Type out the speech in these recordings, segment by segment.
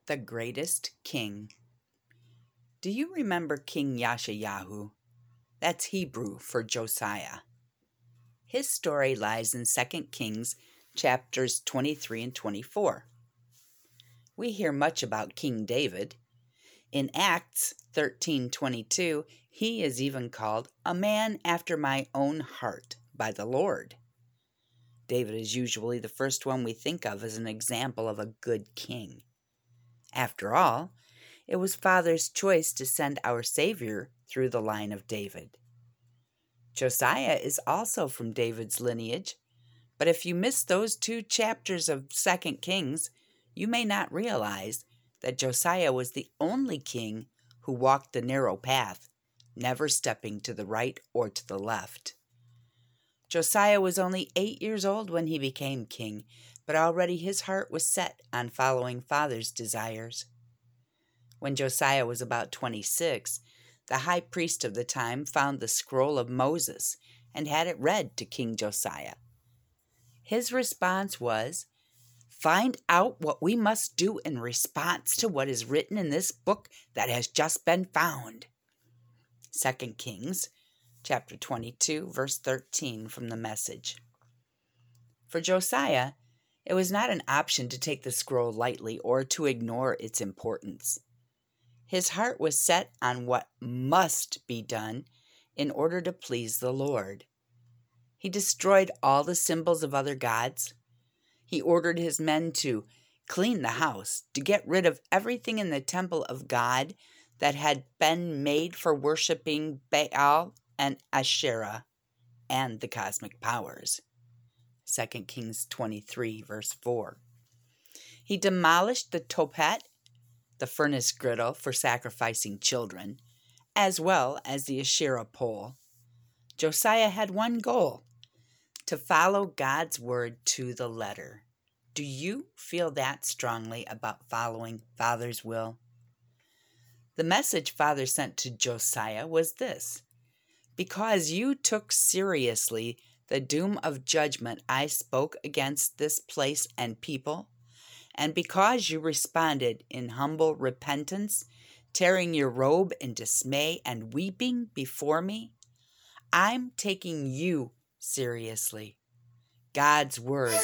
The Greatest King. Do you remember King Yashayahu? That's Hebrew for Josiah. His story lies in 2 Kings chapters 23 and 24. We hear much about King David. In Acts 13:22, he is even called a man after my own heart by the Lord. David is usually the first one we think of as an example of a good king. After all, it was Father's choice to send our Savior through the line of David. Josiah is also from David's lineage, but if you miss those 2 chapters of 2 Kings, you may not realize that Josiah was the only king who walked the narrow path, never stepping to the right or to the left. Josiah was only 8 years old when he became king, but already his heart was set on following Father's desires. When Josiah was about 26, the high priest of the time found the scroll of Moses and had it read to King Josiah. His response was, "Find out what we must do in response to what is written in this book that has just been found." 2 Kings chapter 22, verse 13 from the Message. For Josiah, it was not an option to take the scroll lightly or to ignore its importance. His heart was set on what must be done in order to please the Lord. He destroyed all the symbols of other gods. He ordered his men to clean the house, to get rid of everything in the temple of God that had been made for worshiping Baal and Asherah and the cosmic powers. 2 Kings 23, verse 4. He demolished the tophet, the furnace griddle for sacrificing children, as well as the Asherah pole. Josiah had one goal: to follow God's word to the letter. Do you feel that strongly about following Father's will? The message Father sent to Josiah was this: because you took seriously the doom of judgment I spoke against this place and people, and because you responded in humble repentance, tearing your robe in dismay and weeping before me, I'm taking you seriously. God's word.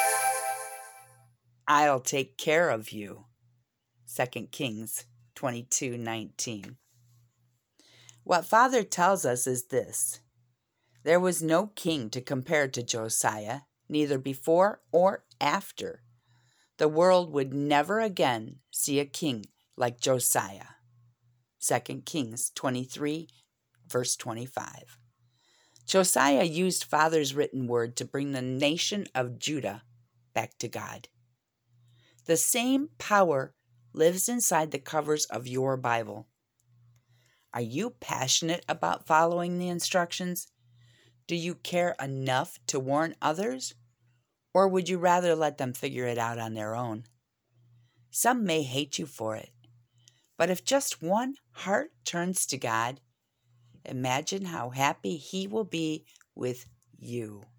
I'll take care of you. 2 Kings 22:19. What Father tells us is this: there was no king to compare to Josiah, neither before or after. The world would never again see a king like Josiah. 2 Kings 23, verse 25. Josiah used Father's written word to bring the nation of Judah back to God. The same power lives inside the covers of your Bible. Are you passionate about following the instructions? Do you care enough to warn others? Or would you rather let them figure it out on their own? Some may hate you for it, but if just one heart turns to God, imagine how happy He will be with you.